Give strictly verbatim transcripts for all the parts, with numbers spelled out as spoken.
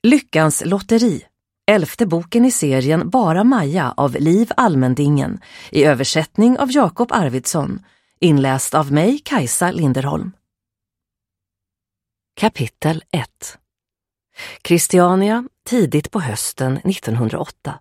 Lyckans lotteri, elfte boken i serien Bara Maja av Liv Almendingen, i översättning av Jakob Arvidsson, inläst av mig, Kajsa Linderholm. Kapitel ett. Christiania, tidigt på hösten nittonhundraåtta.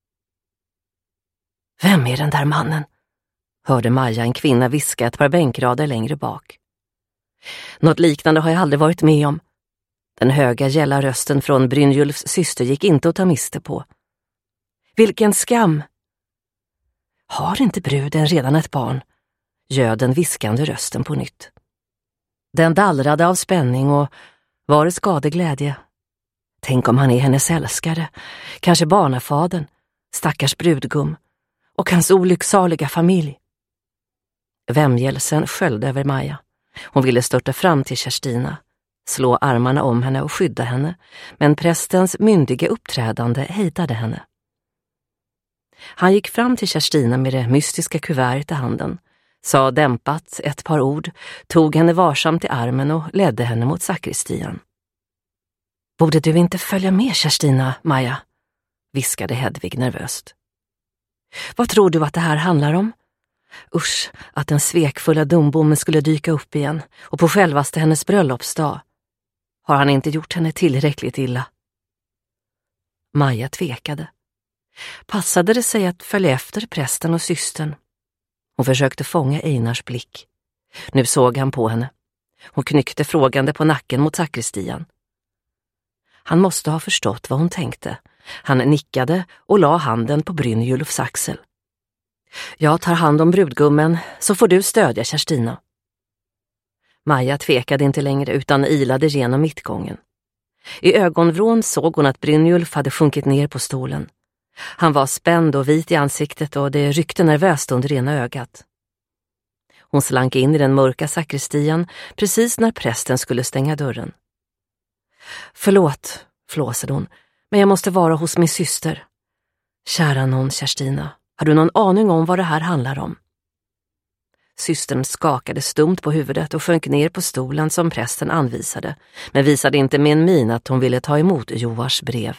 Vem är den där mannen? Hörde Maja en kvinna viska ett par bänkrader längre bak. Något liknande har jag aldrig varit med om. Den höga gälla rösten från Brynjulfs syster gick inte att ta miste på. Vilken skam! Har inte bruden redan ett barn? Göd den viskande rösten på nytt. Den dallrade av spänning och var det skadeglädje. Tänk om han är hennes älskare, kanske barnafadern, stackars brudgum och hans olycksaliga familj. Vämjelsen sköljde över Maja. Hon ville störta fram till Kerstina, slå armarna om henne och skydda henne, men prästens myndiga uppträdande hejdade henne. Han gick fram till Kerstina med det mystiska kuvertet i handen, sa dämpat ett par ord, tog henne varsamt i armen och ledde henne mot sakristian. Borde du inte följa med, Kerstina, Maja? Viskade Hedvig nervöst. Vad tror du att det här handlar om? Usch, att den svekfulla dumbommen skulle dyka upp igen, och på självaste hennes bröllopsdag. Har han inte gjort henne tillräckligt illa? Maja tvekade. Passade det sig att följa efter prästen och systern? Hon försökte fånga Einars blick. Nu såg han på henne. Hon knyckte frågande på nacken mot sakristian. Han måste ha förstått vad hon tänkte. Han nickade och la handen på Brynjulfs axel. Jag tar hand om brudgummen, så får du stödja Kerstina. Maja tvekade inte längre utan ilade genom mittgången. I ögonvrån såg hon att Brynjulf hade sjunkit ner på stolen. Han var spänd och vit i ansiktet och det ryckte nervöst under ena ögat. Hon slank in i den mörka sakristian precis när prästen skulle stänga dörren. Förlåt, flåsade hon, men jag måste vara hos min syster. Kära någon, Kerstina, har du någon aning om vad det här handlar om? Systern skakade stumt på huvudet och sjönk ner på stolen som prästen anvisade, men visade inte med en min att hon ville ta emot Joars brev.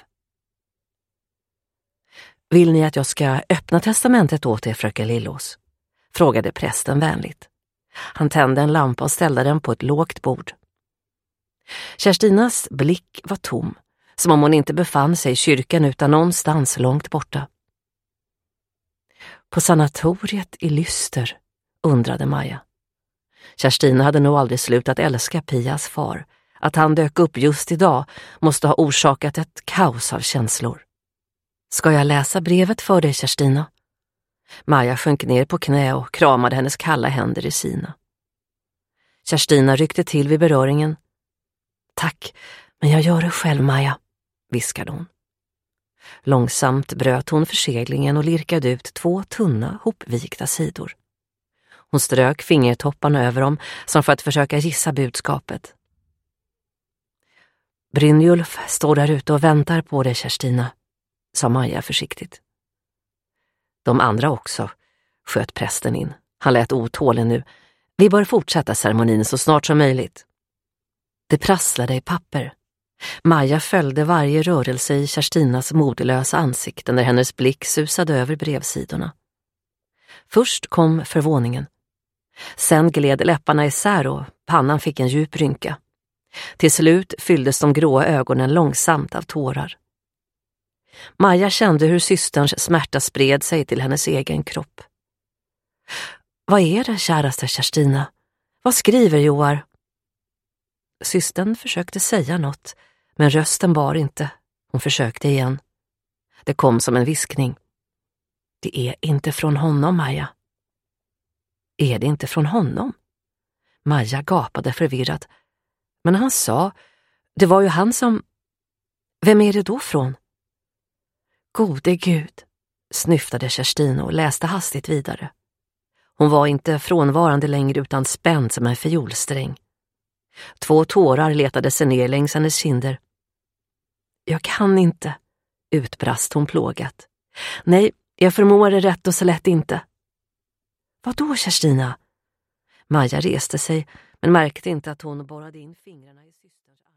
Vill ni att jag ska öppna testamentet åt er, fröken Lillås? Frågade prästen vänligt. Han tände en lampa och ställde den på ett lågt bord. Kerstinas blick var tom, som om hon inte befann sig i kyrkan utan någonstans långt borta. På sanatoriet i Lyster, undrade Maja. Kerstina hade nog aldrig slutat älska Pias far. Att han dök upp just idag måste ha orsakat ett kaos av känslor. Ska jag läsa brevet för dig, Kerstina? Maja sjönk ner på knä och kramade hennes kalla händer i sina. Kerstina ryckte till vid beröringen. Tack, men jag gör det själv, Maja, viskade hon. Långsamt bröt hon förseglingen och lirkade ut två tunna, hopvikta sidor. Hon strök fingertopparna över dem som för att försöka gissa budskapet. Brynjulf står där ute och väntar på dig, Kerstina, sa Maja försiktigt. De andra också, sköt prästen in. Han lät otålig nu. Vi bör fortsätta ceremonin så snart som möjligt. Det prasslade i papper. Maja följde varje rörelse i Kerstinas modelösa ansikte när hennes blick susade över brevsidorna. Först kom förvåningen. Sen gled läpparna isär och pannan fick en djup rynka. Till slut fylldes de gråa ögonen långsamt av tårar. Maja kände hur systerns smärta spred sig till hennes egen kropp. Vad är det, käraste Kerstina? Vad skriver Joar? Systern försökte säga något, men rösten bar inte. Hon försökte igen. Det kom som en viskning. Det är inte från honom, Maja. Är det inte från honom? Maja gapade förvirrat. Men han sa, det var ju han som... Vem är det då från? Gode Gud, snyftade Kerstina och läste hastigt vidare. Hon var inte frånvarande längre utan spänd som en fiolsträng. Två tårar letade sig ner längs hennes kinder. Jag kan inte, utbrast hon plågat. Nej, jag förmår det rätt och så lätt inte. Vad då, Kerstina? Maja reste sig, men märkte inte att hon borrade in fingrarna i systerns arm.